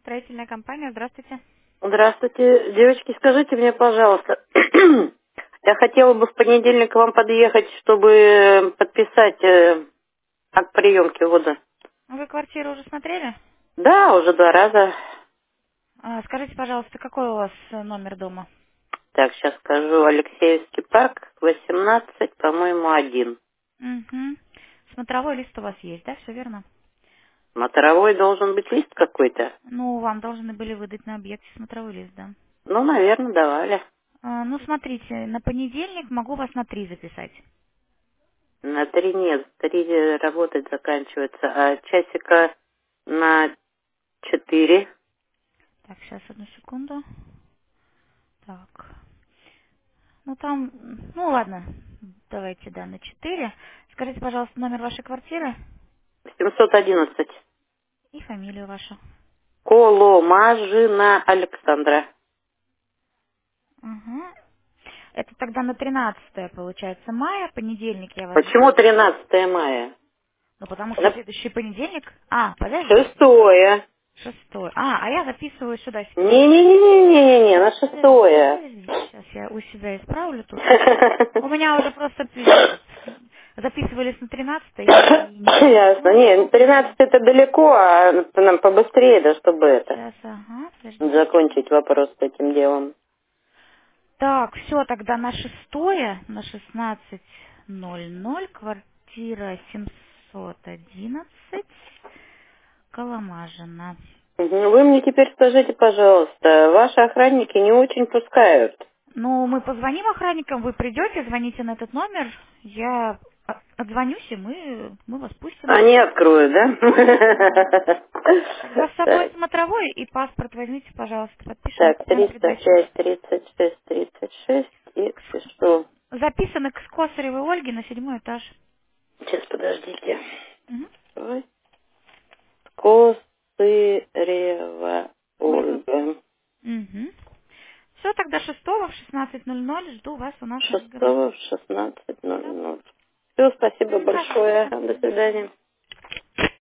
Строительная компания. Здравствуйте. Здравствуйте. Девочки, скажите мне, пожалуйста, я хотела бы в понедельник к вам подъехать, чтобы подписать акт приемки воды. Вы квартиру уже смотрели? Да, уже 2 раза. Скажите, пожалуйста, какой у вас номер дома? Так, сейчас скажу. Алексеевский парк, 18, по-моему, 1. Угу. Смотровой лист у вас есть, да? Все верно? Моторовой должен быть лист какой-то. Ну, вам должны были выдать на объекте смотровой лист, да. Ну, наверное, давали. Ну, смотрите, на понедельник могу вас на 3 записать. На 3 нет, 3 работать заканчивается, а часика на 4. Так, сейчас, одну секунду. Так. Ну, там, ну, ладно. Давайте, да, на 4. Скажите, пожалуйста, номер вашей квартиры 711. и фамилию вашу. Коломажина Александра. Угу. Это тогда на 13 получается мая, понедельник я вас Почему жду. 13 мая? Ну, потому что На следующий понедельник... Подождите. 6. 6. А я записываю сюда себе. Не-не-не-не-не-не, на 6. Подождите, сейчас я у себя исправлю тут. У меня уже просто записывались на 13 и не Ясно. помню. Не, 13 это далеко, а нам побыстрее, да, чтобы это, Сейчас, подождите. закончить вопрос с этим делом. Так, все, тогда на 6, на 16:00, квартира 711, Коломажина. Мгм. Вы мне теперь скажите, пожалуйста, ваши охранники не очень пускают. Ну, мы позвоним охранникам, вы придете, звоните на этот номер, я отзвонюсь, и мы вас пустим. Они откроют, да? Тогда с собой Так, смотровой и паспорт возьмите, пожалуйста, подпишем так, акт передачи. 305, 36, 36 и пишу. Записано к Косаревой Ольге на 7 этаж. Сейчас, подождите. Мгм. Ой. Косырева Ольга. Ольга. Все, тогда 6 в 16:00 жду вас у нас на 6 разговор. в Да. 16:00. Все, спасибо Пожалуйста, большое. до До свидания. свидания.